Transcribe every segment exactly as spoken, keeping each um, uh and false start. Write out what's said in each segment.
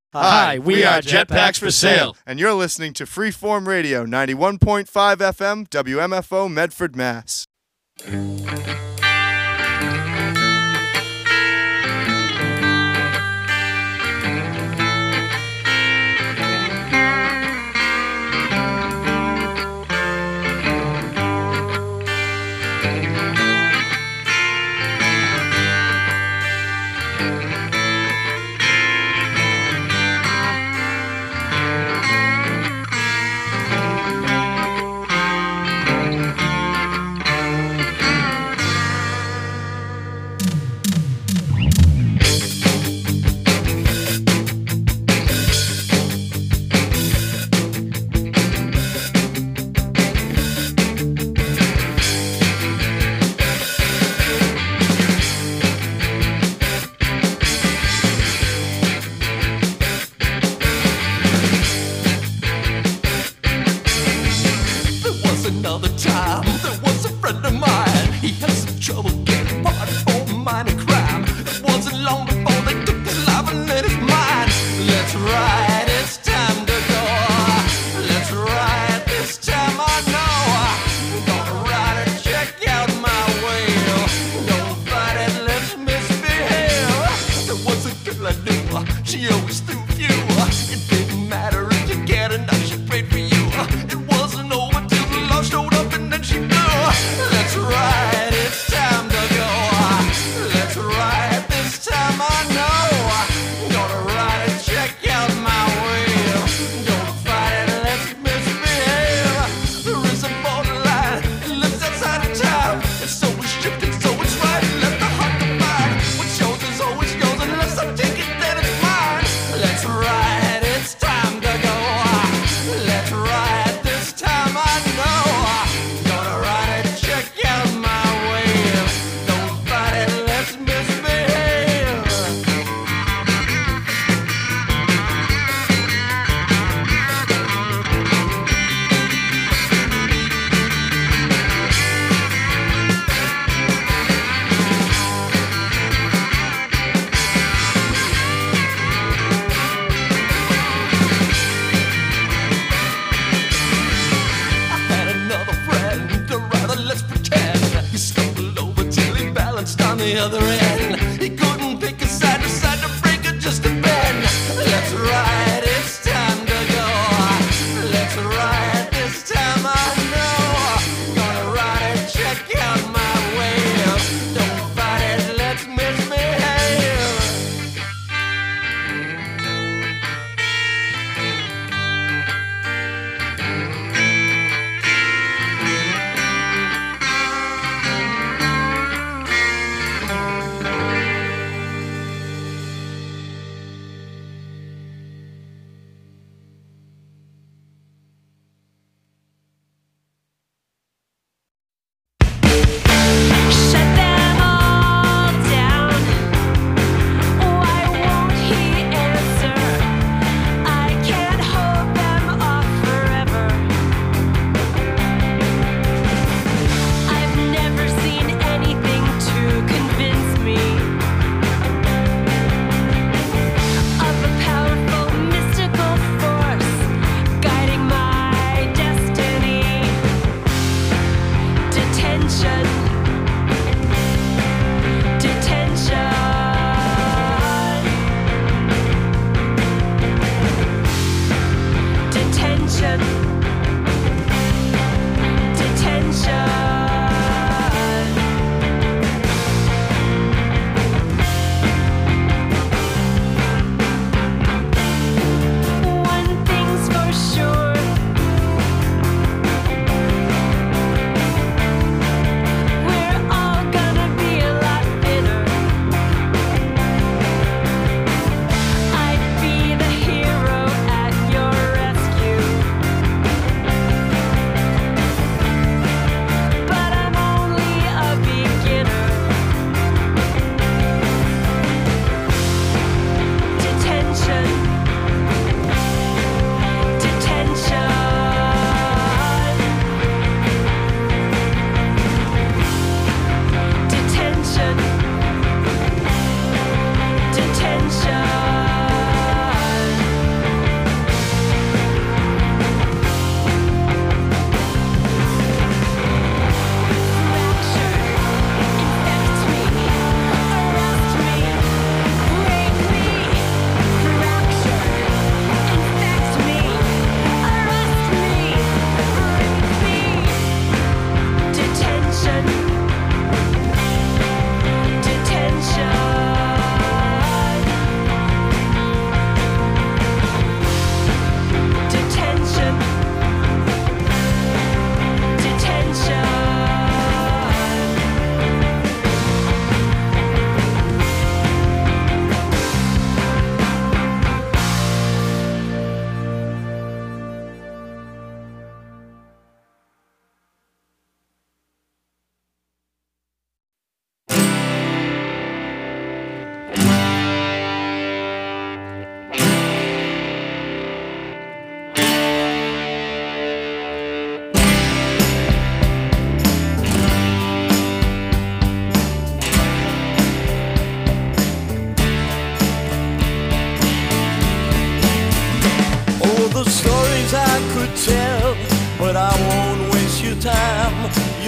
Hi, we are Jetpacks for Sale. And you're listening to Freeform Radio, ninety-one point five F M, W M F O, Medford, Mass.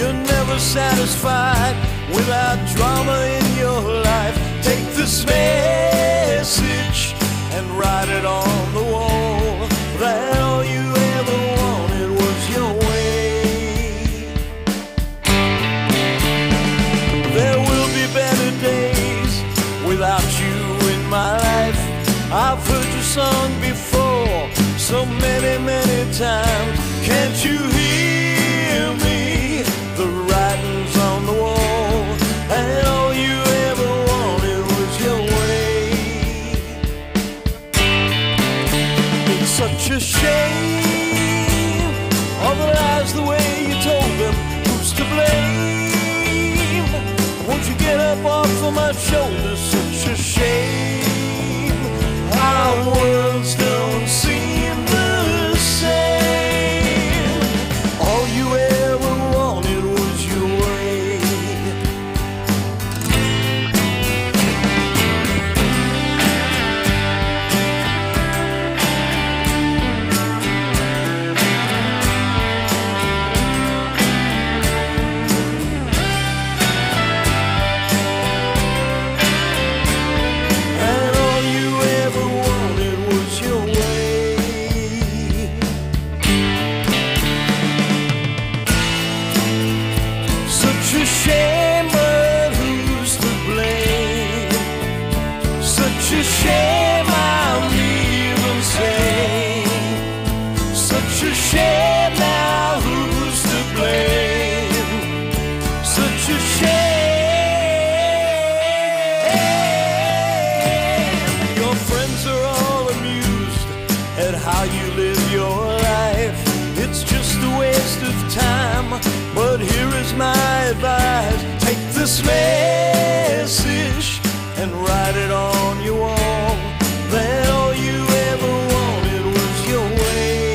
You're never satisfied without drama in your life. Take this message and write it on the wall, that all you ever wanted was your way. There will be better days without you in my life. I've heard your song before so many, many times. Can't you hear me? The writing's on the wall, and all you ever wanted was your way. It's such a shame, all the lies the way you told them. Who's to blame? Won't you get up off of my shoulders? Such a shame, our worlds don't seem the same. All you ever wanted was your way. And all you ever wanted was your way. Such a shame, but who's to blame? Such a shame, I'm even sane. Such a shame, now who's to blame? Such a shame. Your friends are all amused at how you live your life. It's just a waste of time, but here is my advice. Take this message and write it on your wall, that all you ever wanted was your way.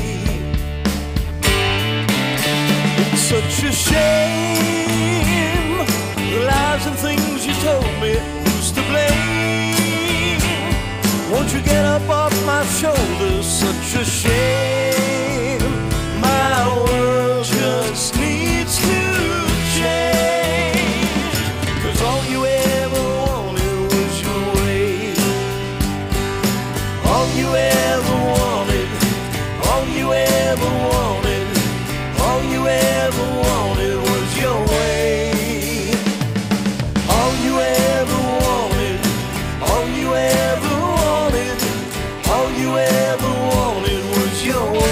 It's such a shame, the lies and things you told me. Who's to blame? Won't you get up off my shoulders? Such a shame, my world just needs to change. 'Cause all you ever wanted was your way. All you ever wanted, all you ever wanted, all you ever wanted was your way. All you ever wanted, all you ever wanted, all you ever wanted was your way.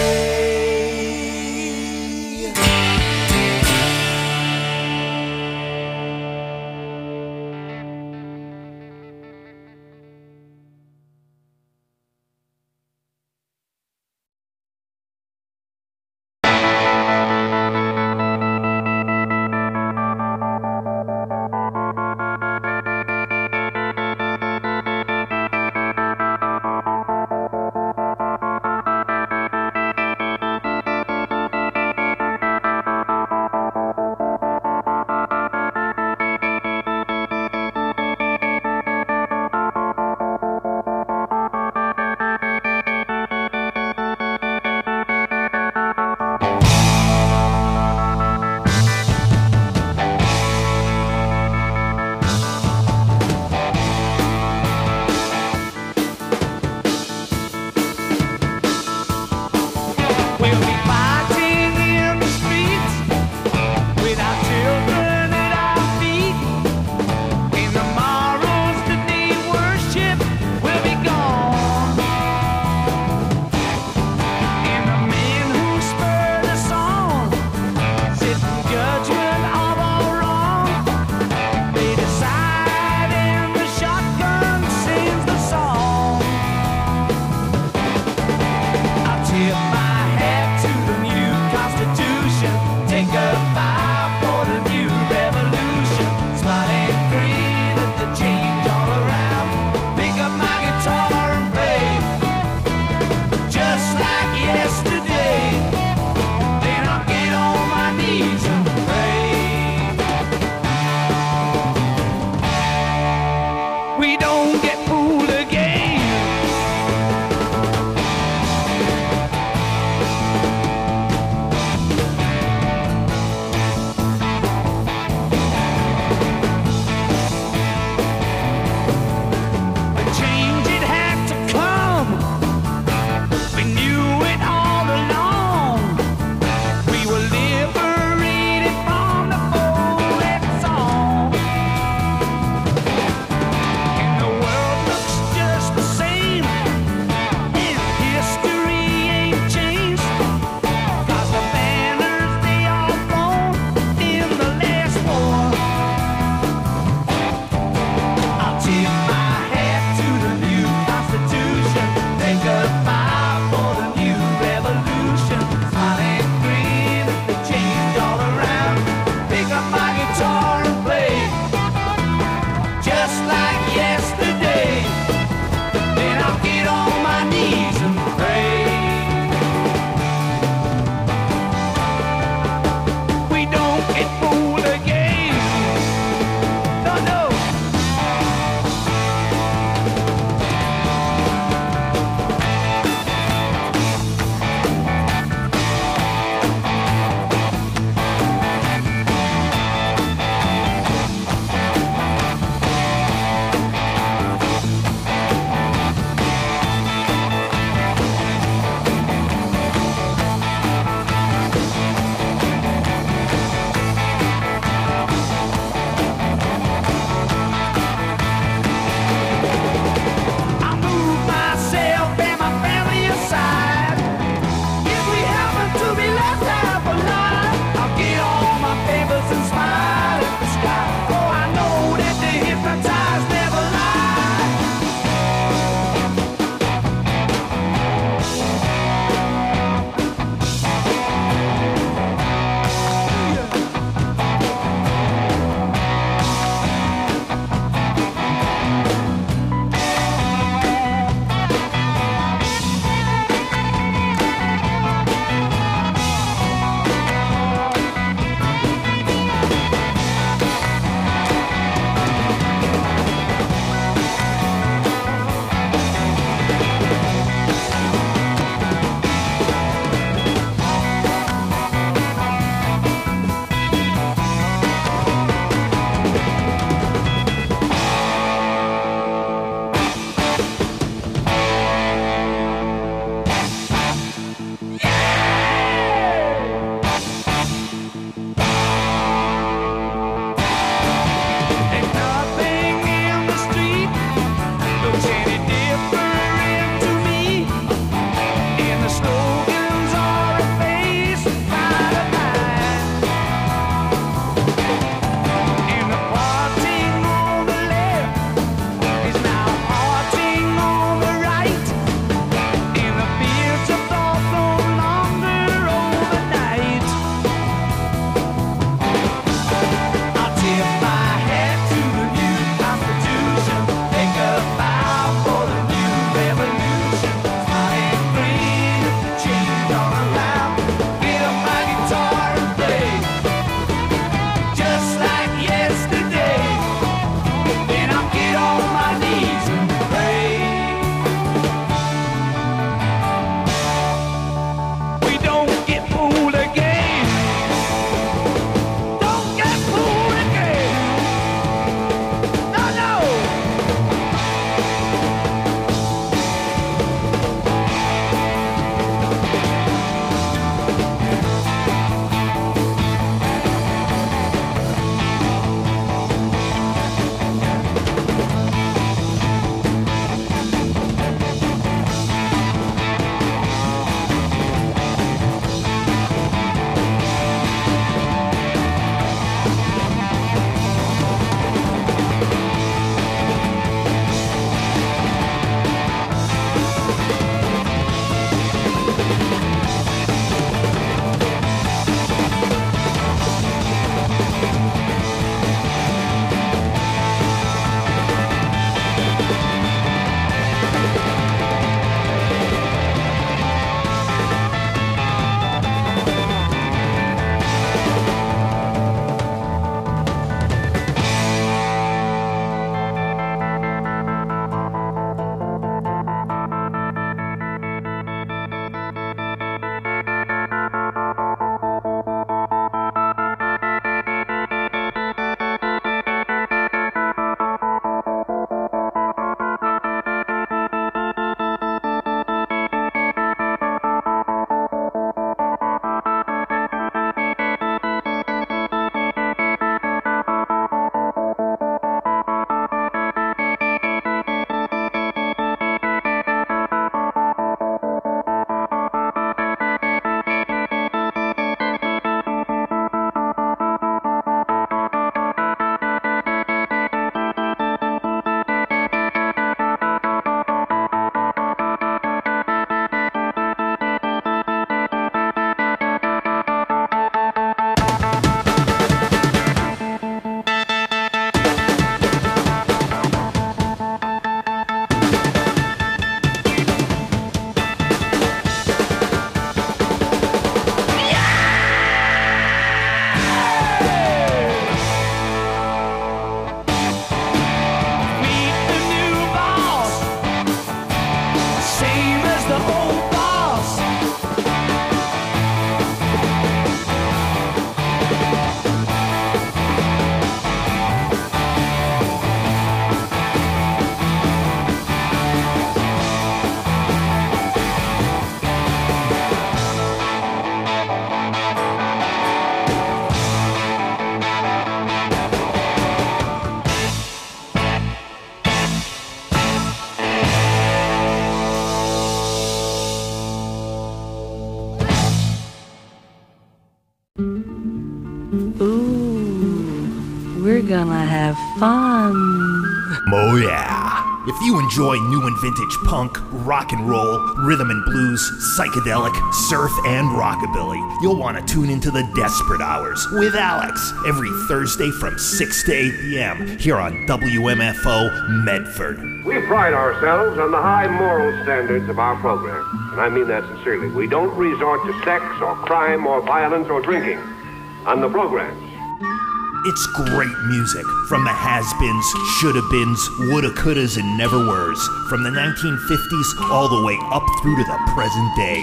We're gonna have fun. Oh yeah. If you enjoy new and vintage punk, rock and roll, rhythm and blues, psychedelic, surf, and rockabilly, you'll want to tune into the Desperate Hours with Alex every Thursday from six to eight p.m. here on W M F O Medford. We pride ourselves on the high moral standards of our program, and I mean that sincerely. We don't resort to sex or crime or violence or drinking on the programs. It's great music from the has-beens, shoulda-beens, woulda-couldas, and never-weres, from the nineteen fifties all the way up through to the present day.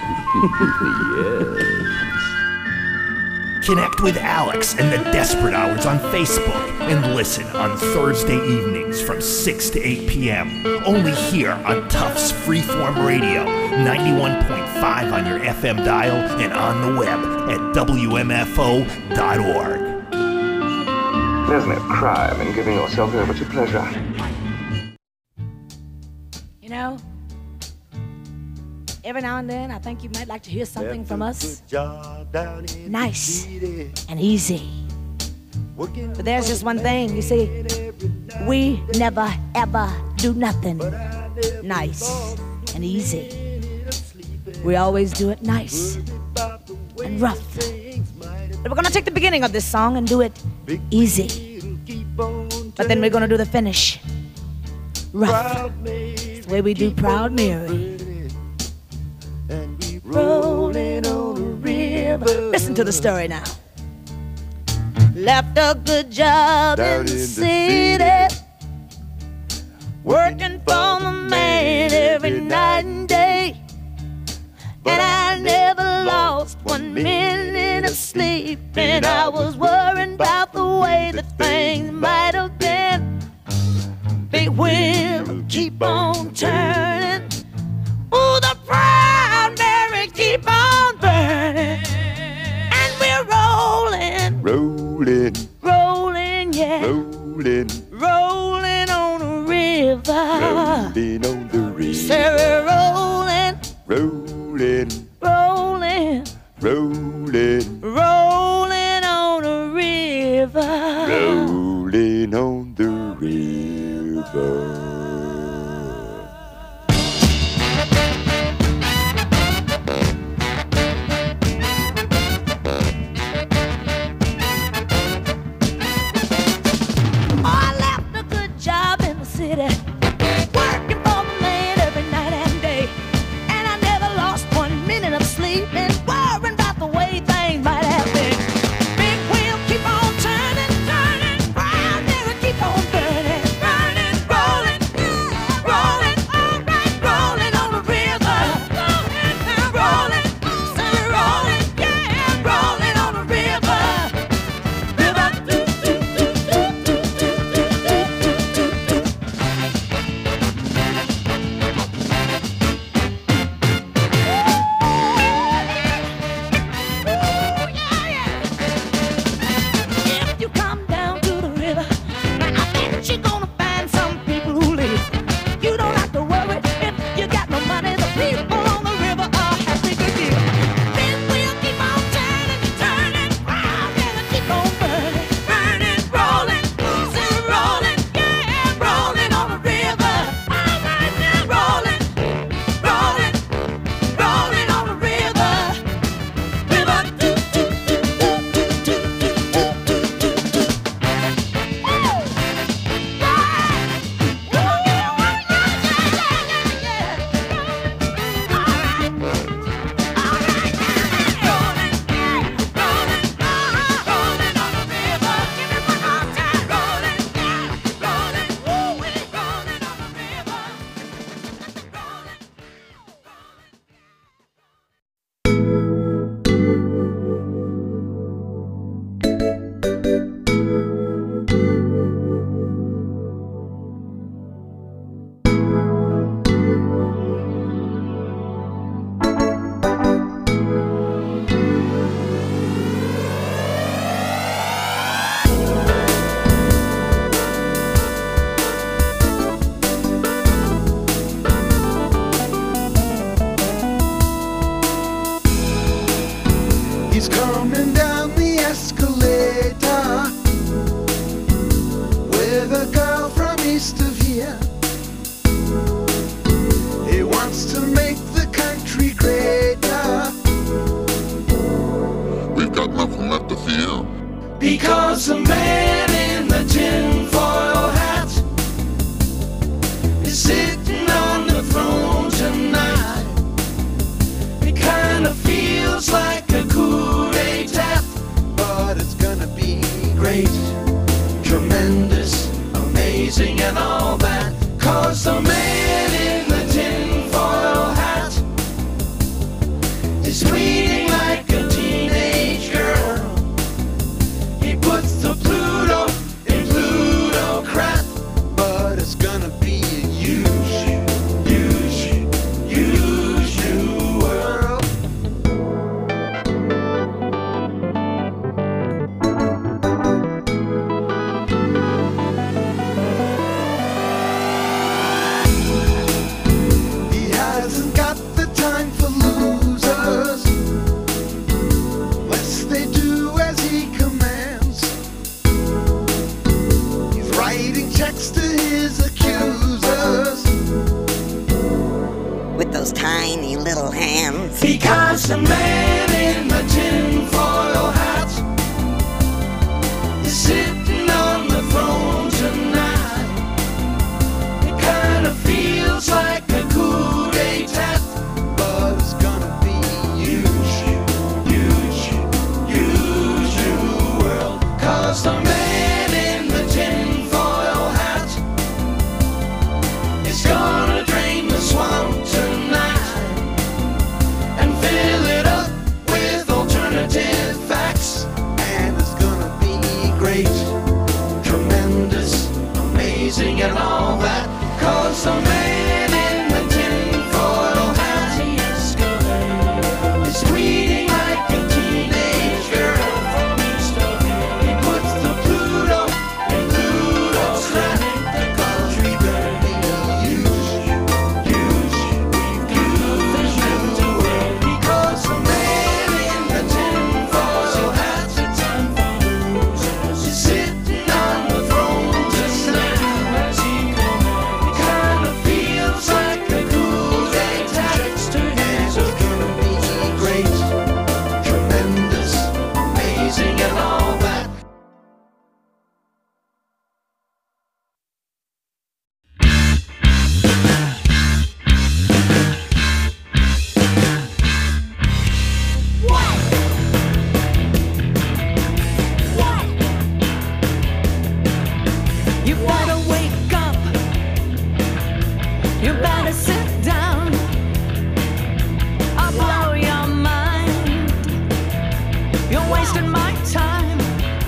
Yes. Connect with Alex and the Desperate Hours on Facebook and listen on Thursday evenings from six to eight p.m. only here on Tufts Freeform Radio, ninety-one point five on your F M dial and on the web at W M F O dot org. There's no crime in giving yourself over to pleasure. You know, every now and then I think you might like to hear something from us. Nice and easy. But there's just one thing, you see, we never ever do nothing nice and easy. We always do it nice and rough. But we're gonna take the beginning of this song and do it easy. But then we're gonna do the finish rough. It's the way we do Proud Mary. Rolling on the river. Listen to the story now. Left a good job in the city, working for the man every night and day. And I never lost one minute of sleep, and I was worrying about the way that things might have been. Big wheel keep on turning. Ooh, the Proud Mary keep on burning. And we're rolling, Rolling, rolling, yeah, rolling, rolling on the river. rolling on the river. Say we're rolling, Rolling, rolling, rolling, rolling on the river. rolling. Because the man in the tinfoil hat is sitting on the throne tonight. It kinda feels like a coup d'etat, but it's gonna be great, tremendous, amazing and all that. Cause the man in the tinfoil hat is bleeding like a teenage girl. He puts the Pluto in Plutocrat, but it's gonna be a huge, huge, huge new world. He hasn't got the time for losers, unless they do as he commands. He's writing checks to his accusers with those tiny little hands. Because the man in the tinfoil hat is sitting on the throne tonight. It kinda feels like a coup d'etat, but it's gonna be huge, huge, huge new world. Cause the man in the tinfoil hat is gonna drain the swamp tonight and fill it up with alternative facts. And it's gonna be great, tremendous, amazing and all that. Cause the man in the tinfoil hat is bleeding like a teenage girl. He puts the Pluto in Pluto's lap. Cause we're gonna be huge, huge, huge new world. Because the man in the tinfoil hat is sitting on the throne tonight. It kinda feels like a coup d'etat, and it's gonna be great, tremendous, amazing and all that. You better wake up. You better sit down. I'll blow your mind. You're wasting my time.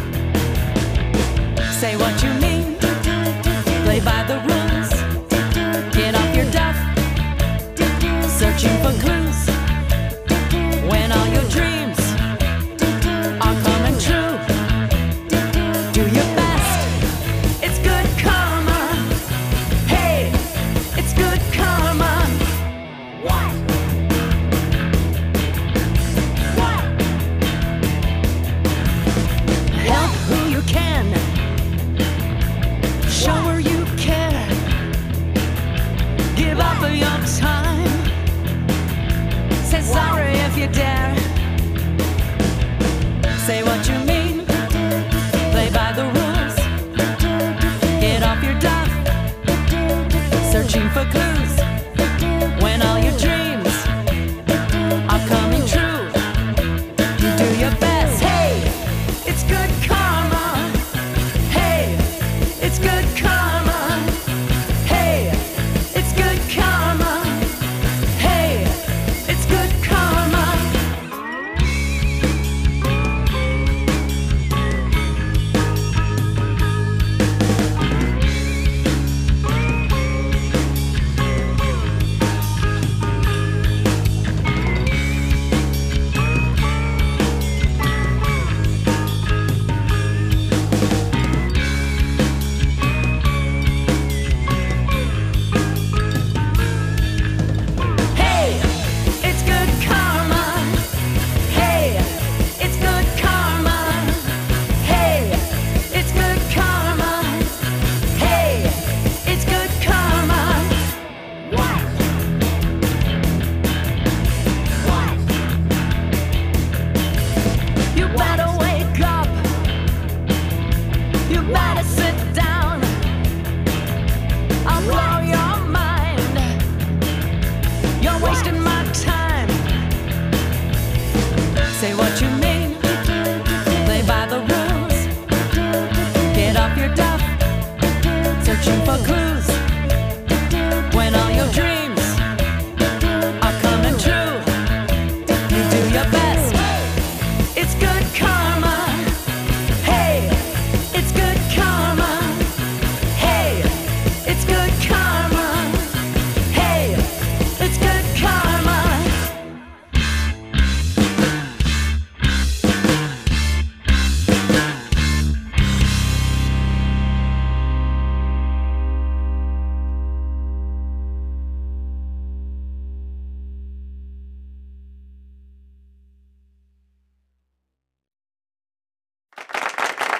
Say what you mean. Play by the rules. Get off your duff. Searching for clues. When all your dreams are coming true. Do your best. It's good karma. Hey, it's good karma. What? What? Help who you can.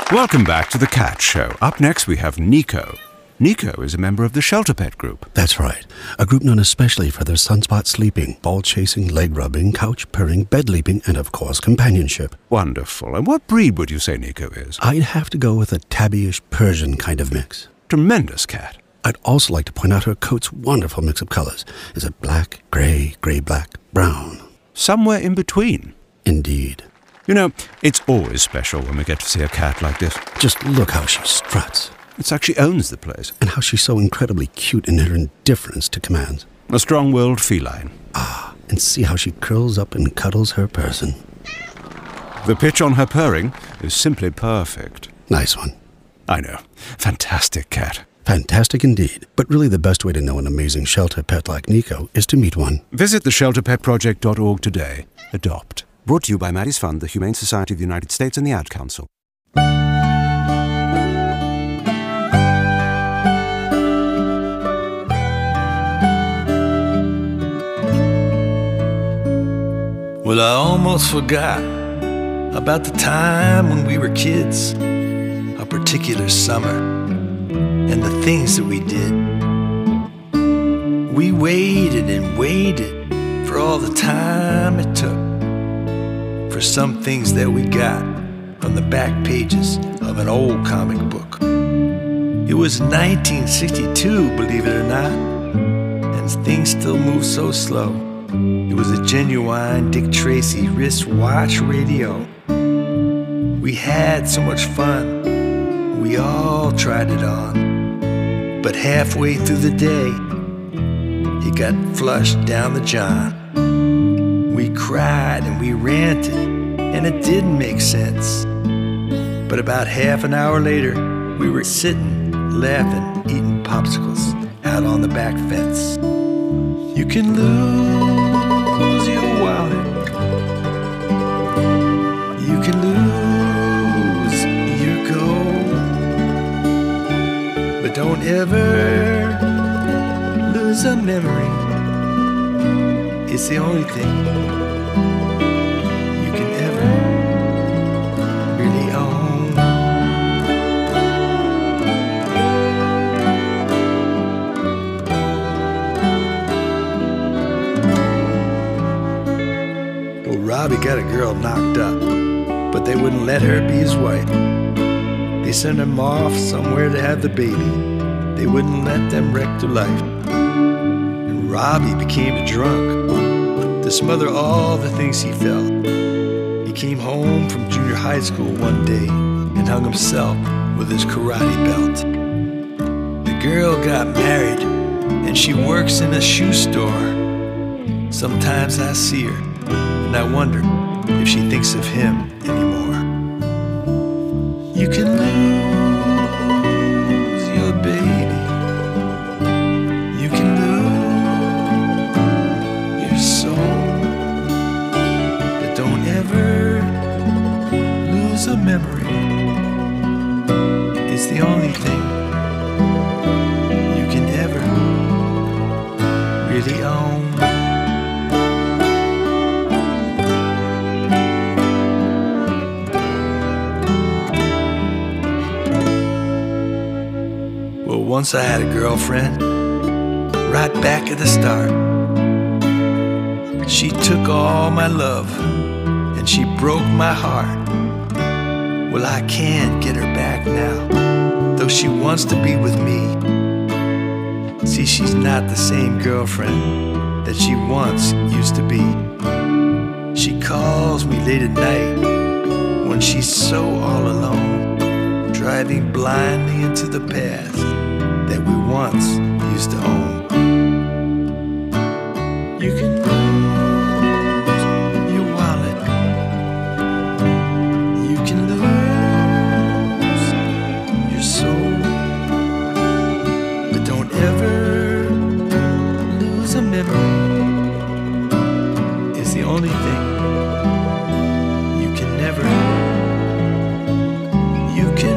Welcome back to The Cat Show. Up next, we have Nico. Nico is a member of the Shelter Pet Group. That's right. A group known especially for their sunspot sleeping, ball chasing, leg rubbing, couch purring, bed leaping, and of course, companionship. Wonderful. And what breed would you say Nico is? I'd have to go with a tabbyish Persian kind of mix. Tremendous cat. I'd also like to point out her coat's wonderful mix of colors. Is it black, gray, gray-black, brown? Somewhere in between. Indeed. You know, it's always special when we get to see a cat like this. Just look how she struts. It's like she owns the place. And how she's so incredibly cute in her indifference to commands. A strong-willed feline. Ah, and see how she curls up and cuddles her person. The pitch on her purring is simply perfect. Nice one. I know. Fantastic cat. Fantastic indeed. But really the best way to know an amazing shelter pet like Nico is to meet one. Visit the shelter pet project dot org today. Adopt. Brought to you by Maddie's Fund, the Humane Society of the United States, and the Ad Council. Well, I almost forgot about the time when we were kids, a particular summer, and the things that we did. We waited and waited for all the time it took for some things that we got from the back pages of an old comic book. It was nineteen sixty-two, believe it or not, and things still move so slow. It was a genuine Dick Tracy wristwatch radio. We had so much fun, we all tried it on. But halfway through the day, it got flushed down the john. We cried and we ranted, and it didn't make sense. But about half an hour later, we were sitting, laughing, eating popsicles out on the back fence. You can lose your wallet. You can lose your gold. But don't ever lose a memory. It's the only thing you can ever really own. Robbie got a girl knocked up, but they wouldn't let her be his wife. They sent him off somewhere to have the baby. They wouldn't let them wreck their life. And Robbie became a drunk to smother all the things he felt. He came home from junior high school one day and hung himself with his karate belt. The girl got married and she works in a shoe store. Sometimes I see her and I wonder if she thinks of him anymore. You can lose your baby. You can lose your soul. But don't ever lose a memory. It's the only thing you can ever really own. Once I had a girlfriend, right back at the start. She took all my love, and she broke my heart. Well, I can't get her back now, though she wants to be with me. See, she's not the same girlfriend that she once used to be. She calls me late at night when she's so all alone, driving blindly into the past that we once used to own. You can lose your wallet. You can lose your soul. But don't ever lose a memory. It's the only thing you can never. You can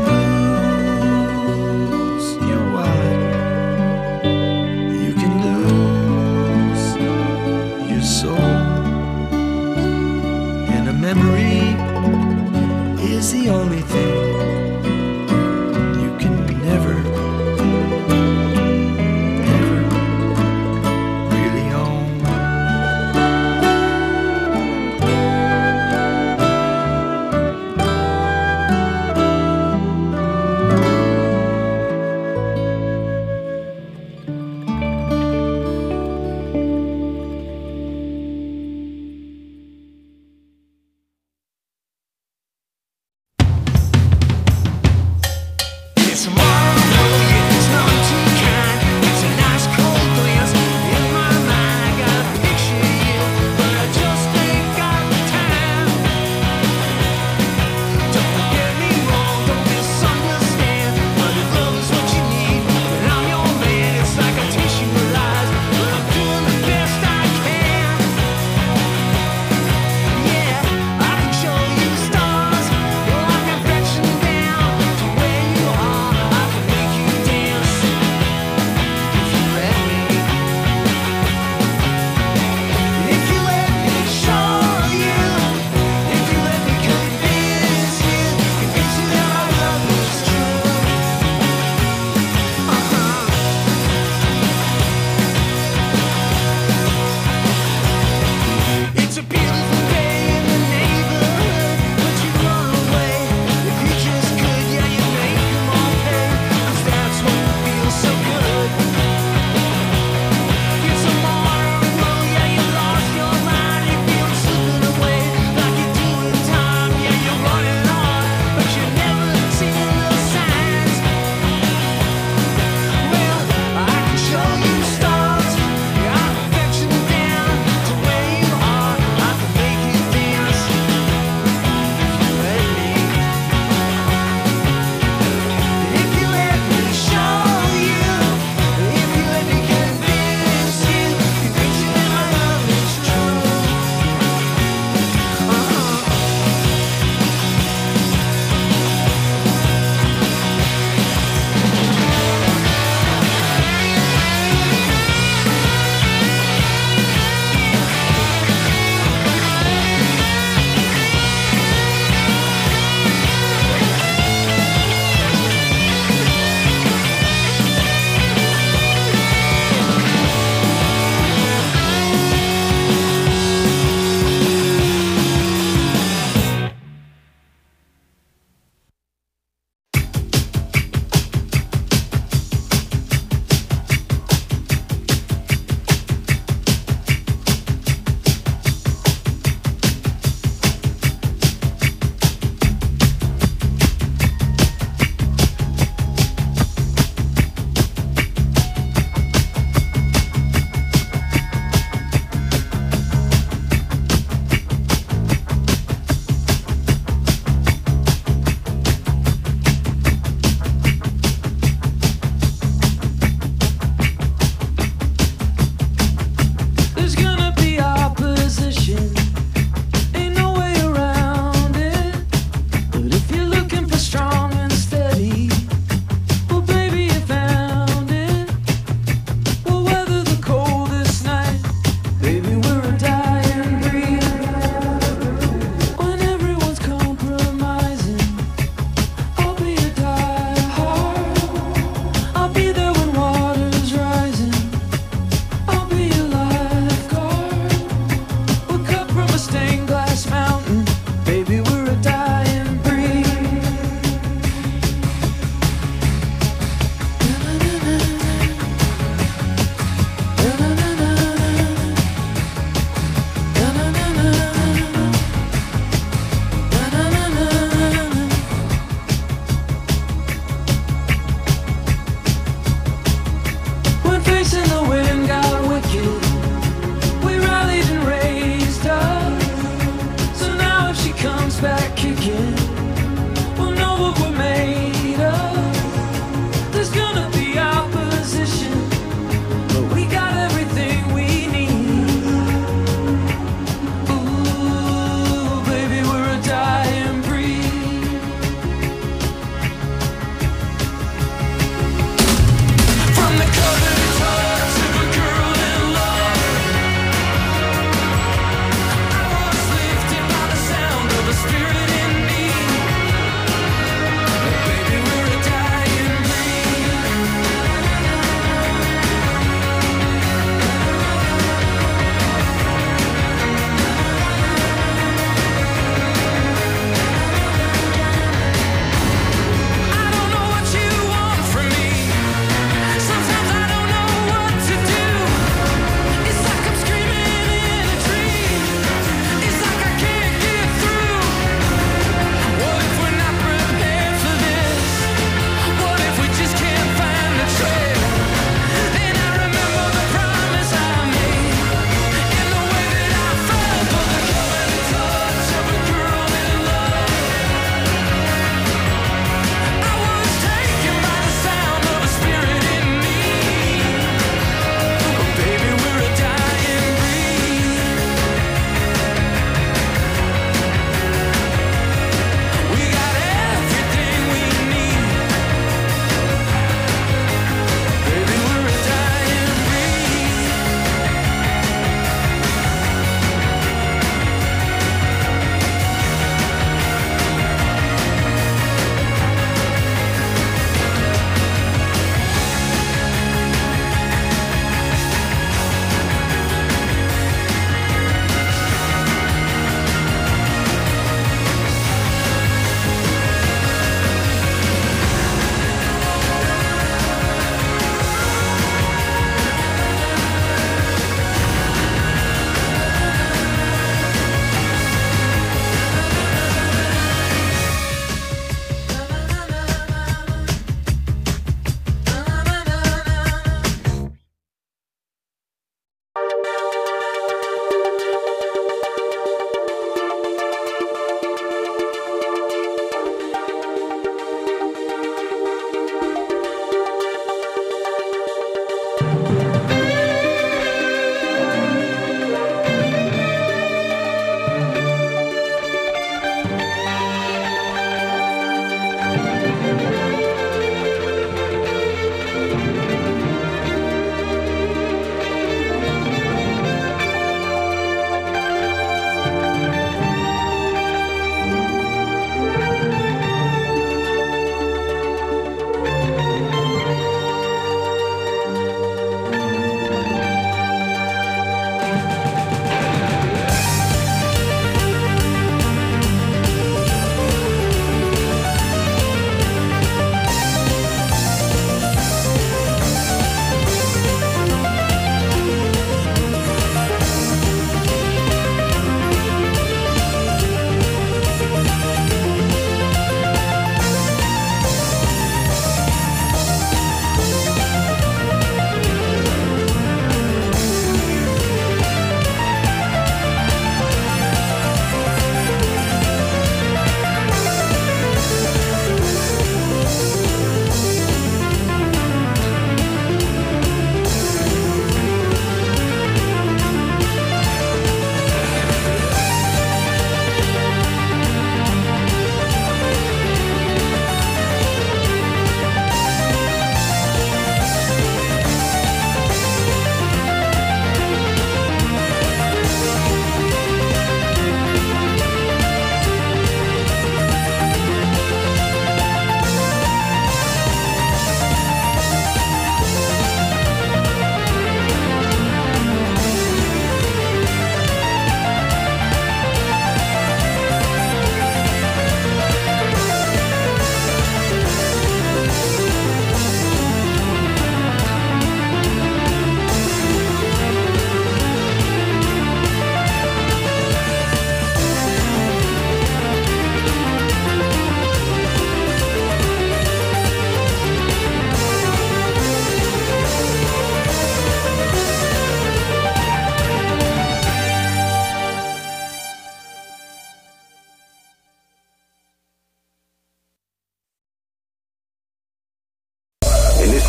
what we're made of. There's gonna be opposition, but we got everything we need. Ooh, baby, we're a dying breed. From the covered hearts of a girl in love, I was lifted by the sound of a spirit in me.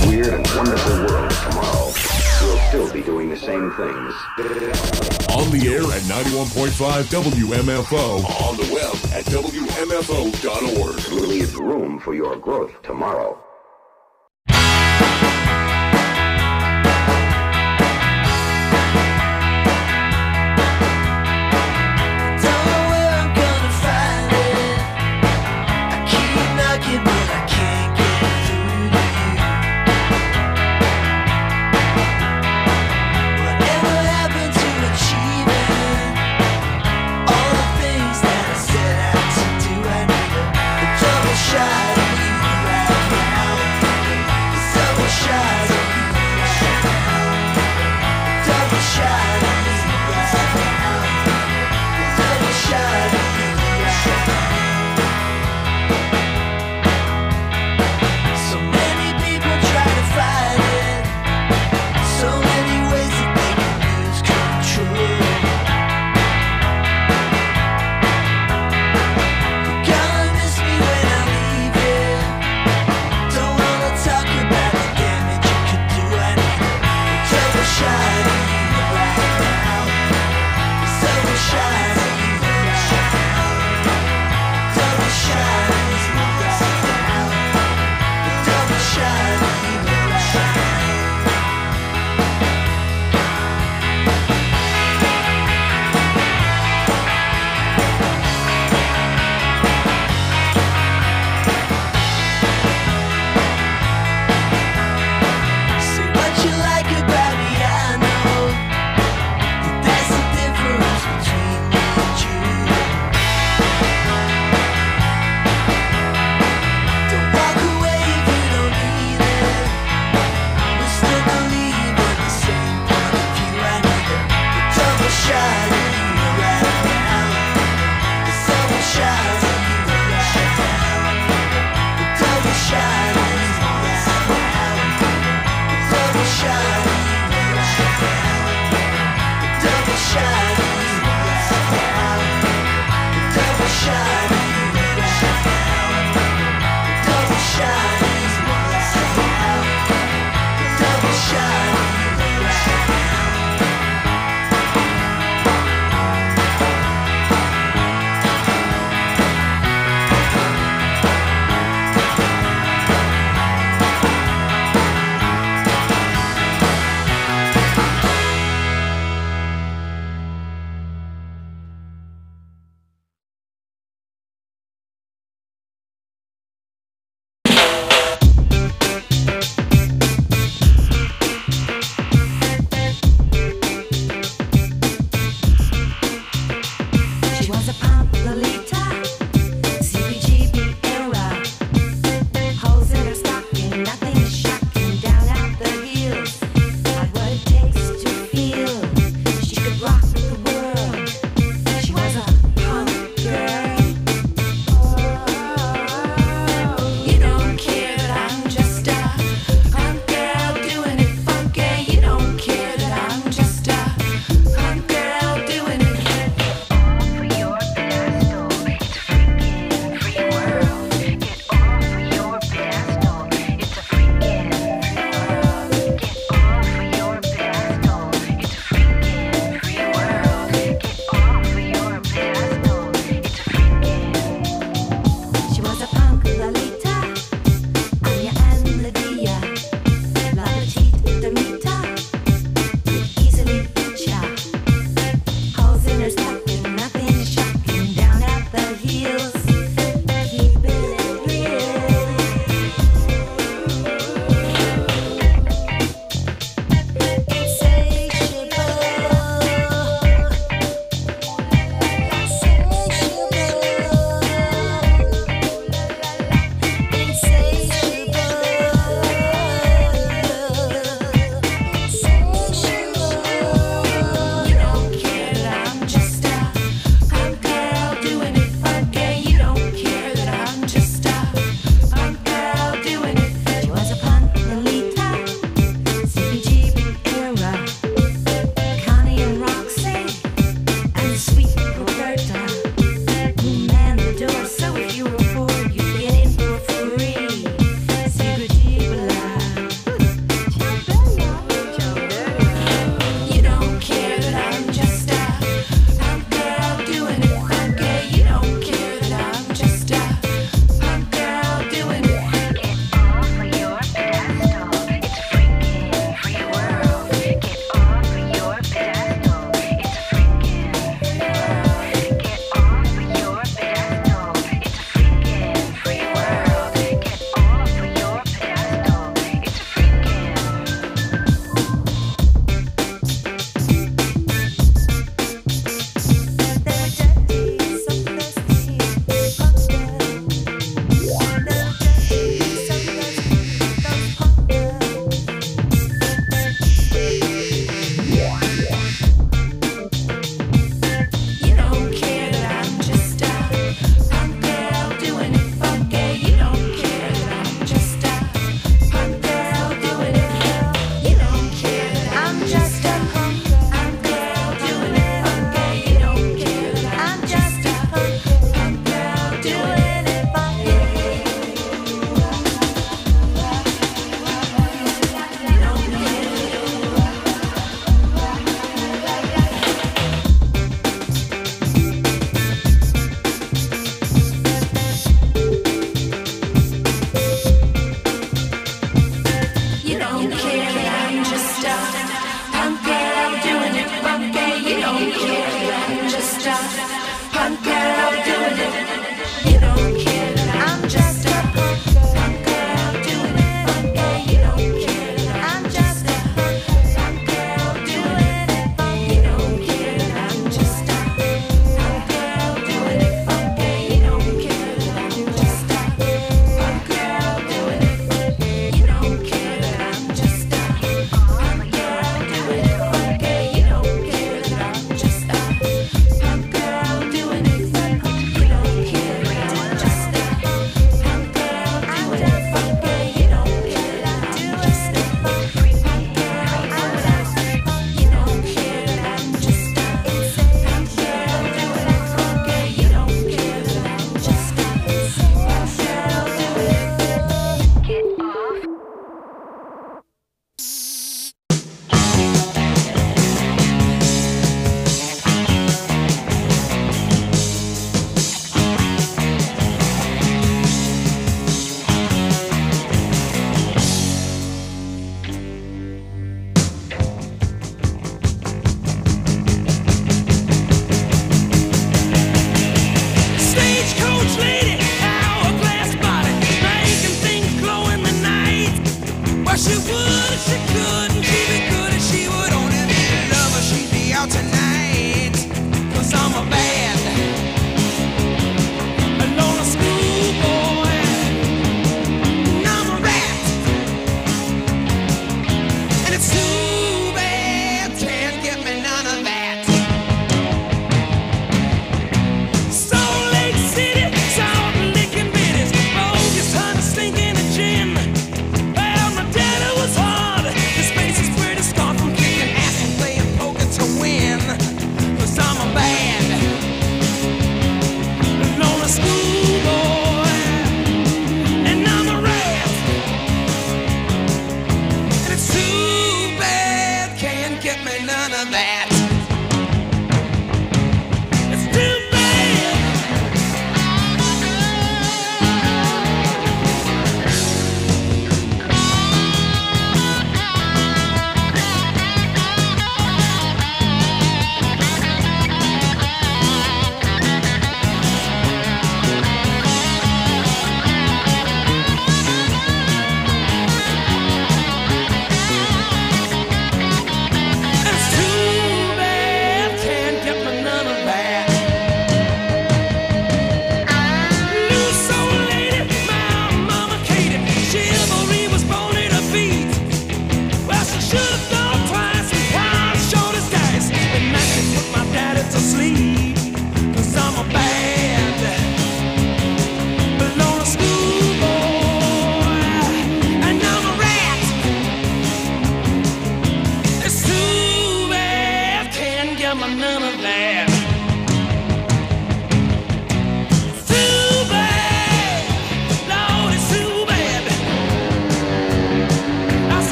weird and wonderful world tomorrow, we'll still be doing the same things. On the air at ninety-one point five W M F O. On the web at W M F O dot org. We'll leave room for your growth tomorrow. Shot of you right now.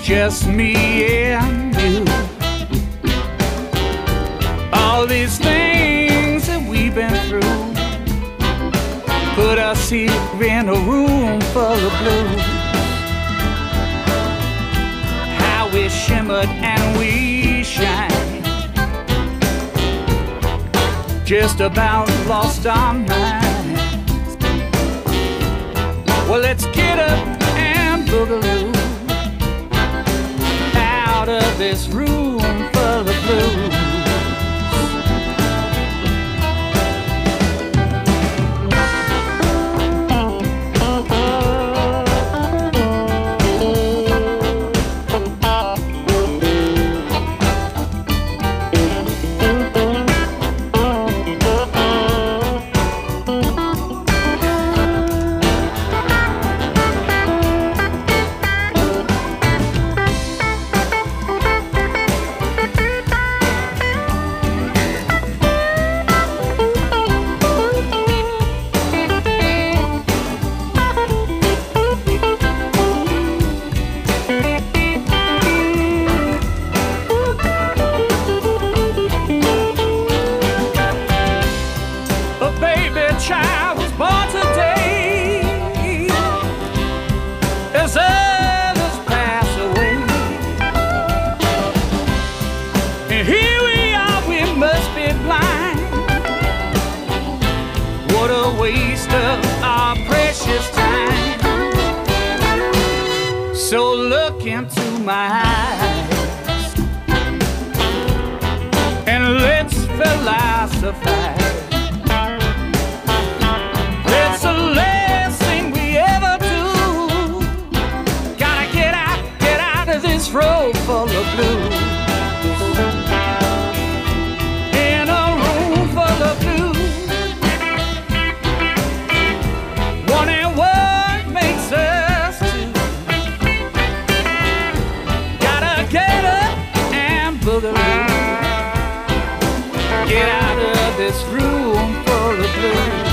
just me and you. All these things that we've been through put us here in a room full of blues. How we shimmered and we shine, just about lost our minds. Well, let's get up and boogaloo out of this room full of blues. So look into my eyes and let's philosophize. It's the last thing we ever do. Gotta get out, get out of this road full of blues. In a room full of blues, one and one makes us. Get out of this room full of blues.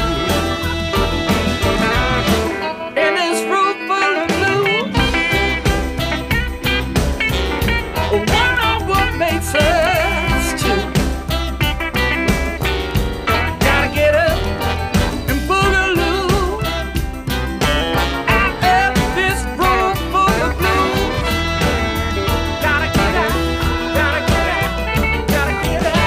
In this room full of blues, one on one makes us two. Gotta get up and boogaloo out of this room full of blues. Gotta get out, gotta get out, gotta get out.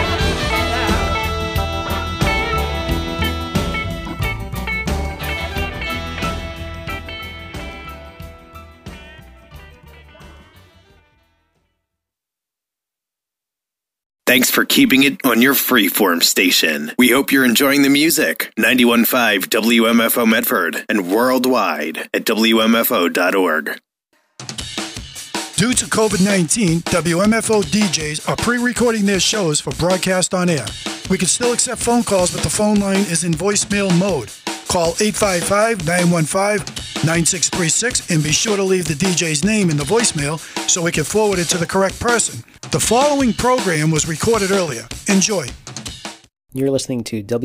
Thanks for keeping it on your freeform station. We hope you're enjoying the music. ninety-one point five W M F O Medford and worldwide at W M F O dot org. Due to COVID nineteen, W M F O D Js are pre-recording their shows for broadcast on air. We can still accept phone calls, but the phone line is in voicemail mode. Call eight five five, nine one five, nine six three six and be sure to leave the D J's name in the voicemail so we can forward it to the correct person. The following program was recorded earlier. Enjoy. You're listening to W